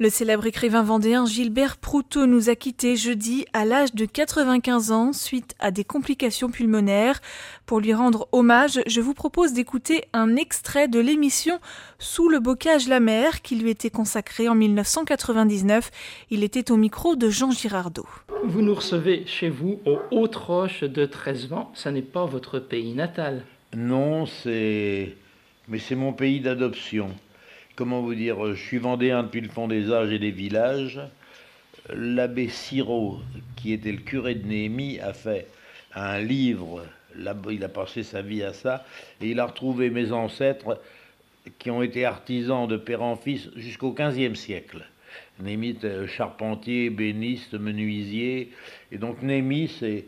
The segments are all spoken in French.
Le célèbre écrivain vendéen Gilbert Proutot nous a quittés jeudi à l'âge de 95 ans suite à des complications pulmonaires. Pour lui rendre hommage, je vous propose d'écouter un extrait de l'émission Sous le bocage la mer qui lui était consacrée en 1999. Il était au micro de Jean Girardot. Vous nous recevez chez vous aux Hautes-Roches de Trezevant. Ça n'est pas votre pays natal. Non, mais c'est mon pays d'adoption. Comment vous dire, je suis vendéen depuis le fond des âges et des villages. L'abbé Sirot, qui était le curé de Néhémie, a fait un livre, il a passé sa vie à ça, et il a retrouvé mes ancêtres qui ont été artisans de père en fils jusqu'au XVe siècle. Néhémie était charpentier, ébéniste, menuisier, et donc Néhémie, c'est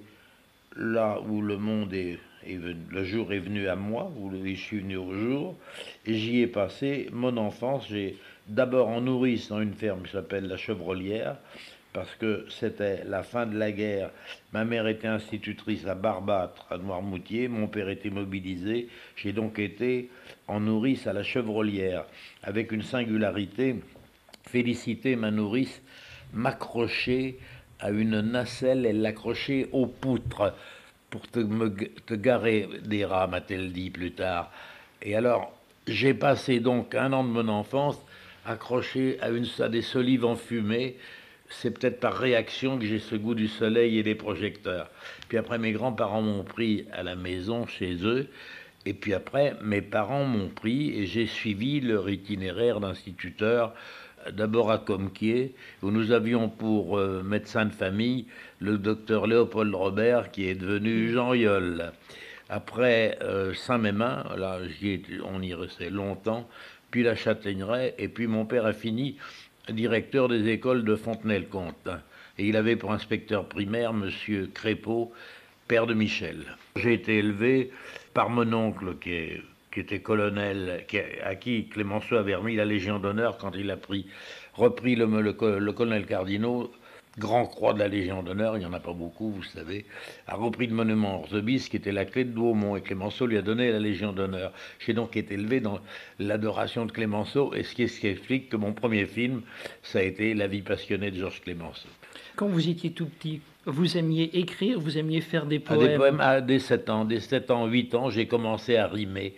là où le monde le jour est venu à moi, où je suis venu au jour, et j'y ai passé mon enfance. J'ai d'abord en nourrice dans une ferme qui s'appelle la Chevrolière, parce que c'était la fin de la guerre. Ma mère était institutrice à Barbâtre, à Noirmoutier, mon père était mobilisé. J'ai donc été en nourrice à la Chevrolière, avec une singularité. Félicité, ma nourrice, m'accrochait à une nacelle, elle l'accrochait aux poutres pour te garer des rats, m'a-t-elle dit plus tard. Et alors, j'ai passé donc un an de mon enfance accroché à des solives enfumées. C'est peut-être par réaction que j'ai ce goût du soleil et des projecteurs. Puis après, mes grands-parents m'ont pris à la maison chez eux. Et puis après, mes parents m'ont pris et j'ai suivi leur itinéraire d'instituteur, d'abord à Comquier, où nous avions pour médecin de famille le docteur Léopold Robert, qui est devenu Jean Yol. Après Saint-Mémin, là, on y restait longtemps, puis la Châtaigneraie, et puis mon père a fini directeur des écoles de Fontenay-le-Comte. Et il avait pour inspecteur primaire monsieur Crépeau, père de Michel. J'ai été élevé par mon oncle qui était colonel, à qui Clémenceau avait remis la Légion d'honneur quand il a repris le colonel Cardinaux, grand croix de la Légion d'honneur, il n'y en a pas beaucoup, vous savez, a repris le monument Orzebis, qui était la clé de Douaumont, et Clémenceau lui a donné la Légion d'honneur. J'ai donc été élevé dans l'adoration de Clémenceau, et ce qui explique que mon premier film, ça a été La vie passionnée de Georges Clémenceau. Quand vous étiez tout petit, vous aimiez écrire, vous aimiez faire des poèmes? Des poèmes dès 7 ans, 8 ans, j'ai commencé à rimer.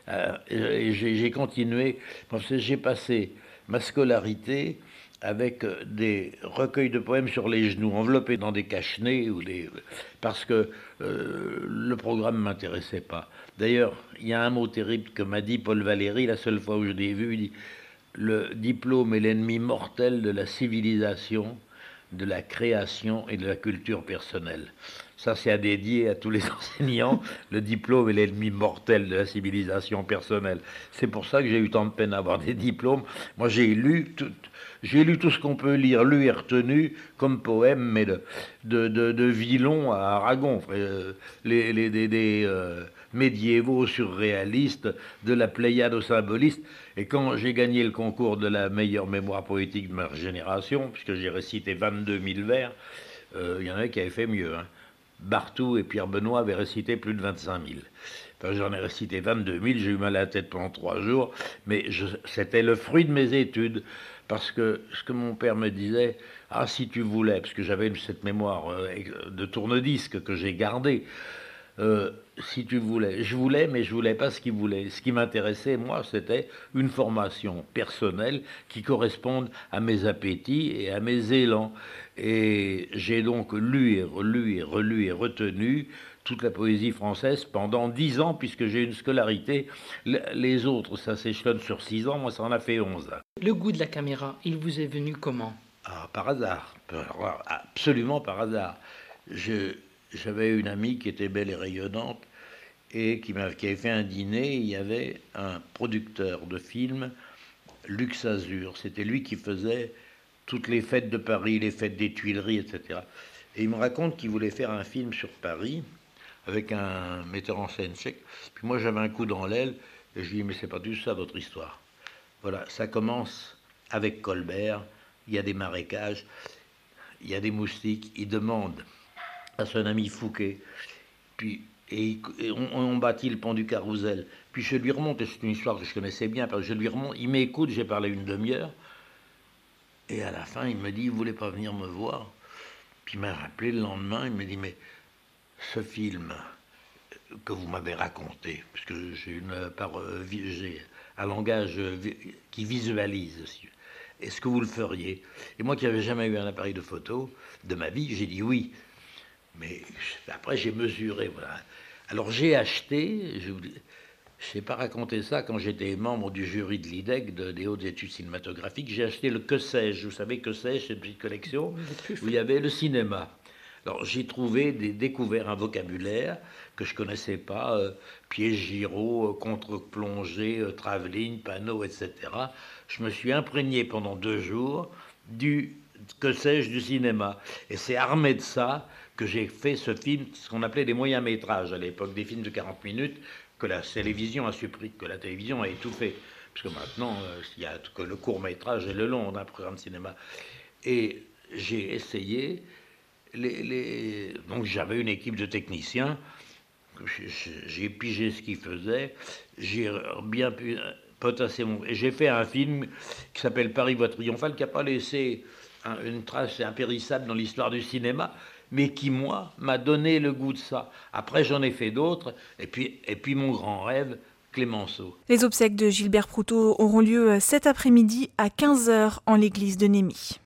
Et j'ai continué. J'ai passé ma scolarité avec des recueils de poèmes sur les genoux, enveloppés dans des cache-nez, parce que le programme ne m'intéressait pas. D'ailleurs, il y a un mot terrible que m'a dit Paul Valéry, la seule fois où je l'ai vu, il dit « Le diplôme est l'ennemi mortel de la civilisation, de la création et de la culture personnelle ». Ça, c'est à dédier à tous les enseignants. Le diplôme est l'ennemi mortel de la civilisation personnelle. C'est pour ça que j'ai eu tant de peine à avoir des diplômes. Moi, j'ai lu tout ce qu'on peut lire, lu et retenu comme poème, mais de Villon à Aragon, des médiévaux surréalistes, de la Pléiade aux symbolistes. Et quand j'ai gagné le concours de la meilleure mémoire poétique de ma génération, puisque j'ai récité 22 000 vers, il y en a qui avaient fait mieux, hein. Barthou et Pierre Benoît avaient récité plus de 25 000. Enfin, j'en ai récité 22 000, j'ai eu mal à la tête pendant 3 jours, mais c'était le fruit de mes études, parce que ce que mon père me disait, ah si tu voulais, parce que j'avais cette mémoire de tourne-disque que j'ai gardée, si tu voulais, je voulais, mais je voulais pas ce qu'il voulait. Ce qui m'intéressait, moi, c'était une formation personnelle qui corresponde à mes appétits et à mes élans. Et j'ai donc lu et relu et relu et retenu toute la poésie française pendant 10 ans, puisque j'ai une scolarité. Les autres, ça s'échelonne sur 6 ans, moi, ça en a fait 11. Le goût de la caméra, il vous est venu comment? Ah, par hasard, absolument par hasard. J'avais une amie qui était belle et rayonnante, et qui avait fait un dîner. Il y avait un producteur de films, Lux Azur. C'était lui qui faisait toutes les fêtes de Paris, les fêtes des Tuileries, etc. Et il me raconte qu'il voulait faire un film sur Paris avec un metteur en scène tchèque. Puis moi, j'avais un coup dans l'aile et je lui dis, mais c'est pas du tout ça votre histoire. Voilà, ça commence avec Colbert. Il y a des marécages, il y a des moustiques. Il demande à son ami Fouquet, et on bâtit le pont du Carrousel. Puis je lui remonte, et c'est une histoire que je connaissais bien, parce que je lui remonte, il m'écoute, j'ai parlé une demi-heure, Et à la fin, il me dit, vous voulez pas venir me voir? Puis il m'a rappelé le lendemain, il me dit, mais ce film que vous m'avez raconté, parce que j'ai un langage qui visualise, est-ce que vous le feriez? Et moi qui n'avais jamais eu un appareil de photo de ma vie, j'ai dit oui. Mais après, j'ai mesuré, voilà. Alors j'ai acheté, je n'ai pas raconté ça quand j'étais membre du jury de l'IDEC, des hautes études cinématographiques. J'ai acheté le Que sais-je. Vous savez, Que sais-je, c'est une petite collection où il y avait le cinéma. Alors j'ai découvert un vocabulaire que je ne connaissais pas, piège gyro, contre-plongée, travelling, panneau, etc. Je me suis imprégné pendant 2 jours du Que sais-je du cinéma. Et c'est armé de ça que j'ai fait ce film, ce qu'on appelait des moyens métrages à l'époque, des films de 40 minutes que la télévision a supprimé, que la télévision a étouffé. Parce que maintenant, il y a que le court métrage et le long d'un programme de cinéma. Et j'ai essayé, donc j'avais une équipe de techniciens, j'ai pigé ce qu'ils faisaient, j'ai bien pu potasser et j'ai fait un film qui s'appelle Paris voie triomphale, qui n'a pas laissé une trace impérissable dans l'histoire du cinéma, mais qui, moi, m'a donné le goût de ça. Après, j'en ai fait d'autres, et puis mon grand rêve, Clémenceau. Les obsèques de Gilbert Proutot auront lieu cet après-midi à 15h en l'église de Némy.